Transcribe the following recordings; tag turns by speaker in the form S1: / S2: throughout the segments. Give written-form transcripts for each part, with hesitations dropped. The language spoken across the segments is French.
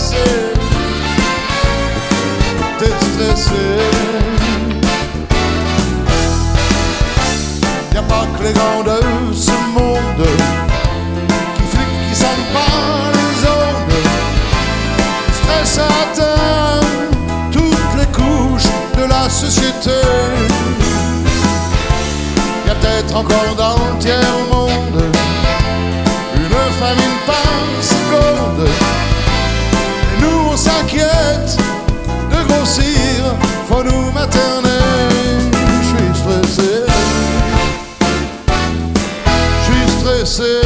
S1: stressé, t'es stressé. Y'a pas que les grands de ce monde qui flippent, qui sentent pas les ondes. Stress atteint toutes les couches de la société. Y'a peut-être encore dans le tiers-monde une famine par seconde. Et nous on s'inquiète de grossir, faut nous materner. J'suis stressé, j'suis stressé.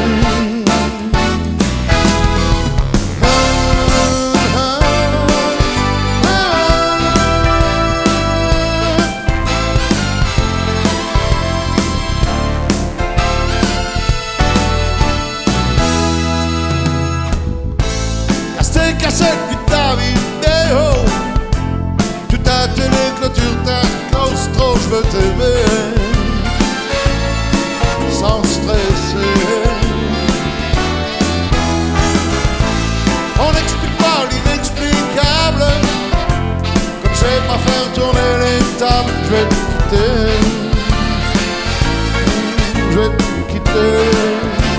S1: Cassette puis ta vidéo, tu ta télé, clôture ta claustro, je veux t'aimer sans stresser. On n'explique pas l'inexplicable, comme je sais pas faire tourner les tables. Je vais te quitter, je vais te quitter.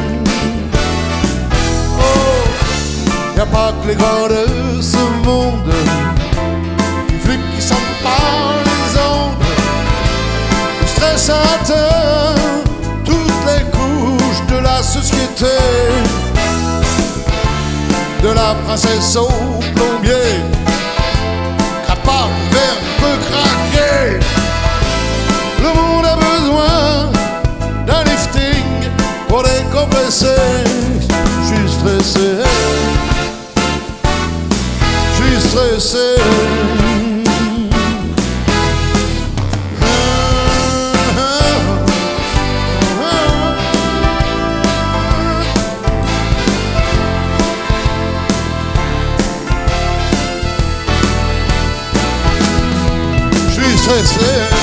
S1: Y'a pas que les grands de ce monde qui flippent, qui sentent pas les ondes. Le stress atteint toutes les couches de la société. De la princesse au plombier, capable, verre peut craquer. Le monde a besoin d'un lifting pour décompresser. J'suis stressé, stressé. Je suis stressé.